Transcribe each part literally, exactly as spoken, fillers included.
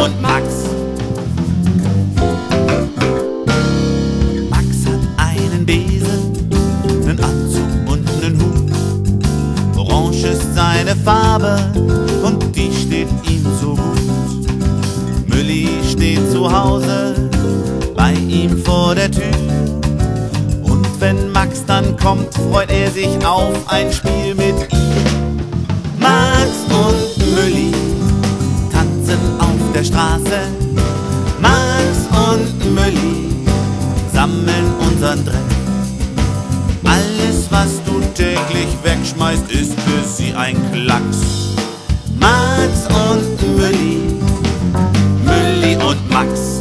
und Max. Max hat einen Besen, nen Anzug und nen Hut. Orange ist seine Farbe und die steht ihm so gut. Mülli steht zu Hause bei ihm vor der Tür. Und wenn Max dann kommt, freut er sich auf ein Spiel mit ihm. Max und Mülli tanzen auf der Straße. Max und Mülli sammeln unseren Dreck. Alles, was du täglich wegschmeißt, ist für sie ein Klacks. Max und Mülli, Mülli und Max.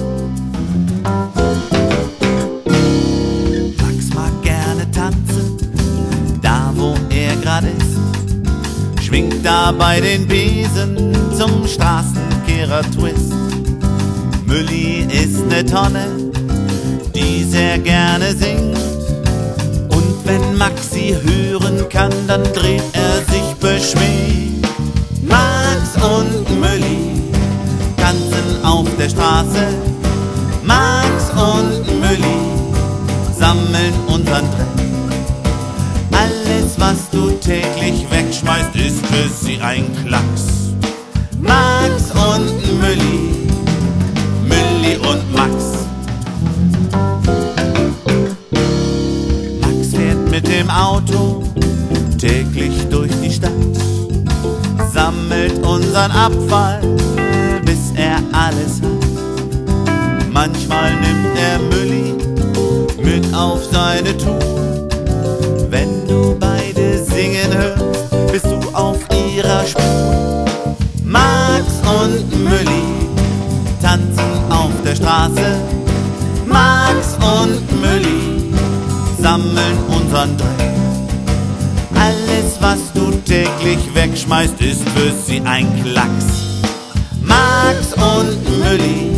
Max mag gerne tanzen, da wo er gerade ist. Schwingt dabei den Besen zum Straßenkehrer-Twist. Mülli ist ne Tonne, die sehr gerne singt. Und wenn Max sie hören kann, dann dreht er sich beschwingt. Max und Mülli tanzen auf der Straße. Max und Mülli sammeln unseren Dreck. Alles, was du täglich wegschmeißt, ist für sie ein Klacks. Max und Mülli, Mülli und Max. Max fährt mit dem Auto täglich durch die Stadt, sammelt unseren Abfall, bis er alles hat. Manchmal nimmt er Mülli mit auf seine Tour. Wenn du beide singen hörst, bist du auf ihrer Spur. Max und Mülli tanzen auf der Straße. Max und Mülli sammeln unseren Dreck. Alles, was du täglich wegschmeißt, ist für sie ein Klacks. Max und Mülli,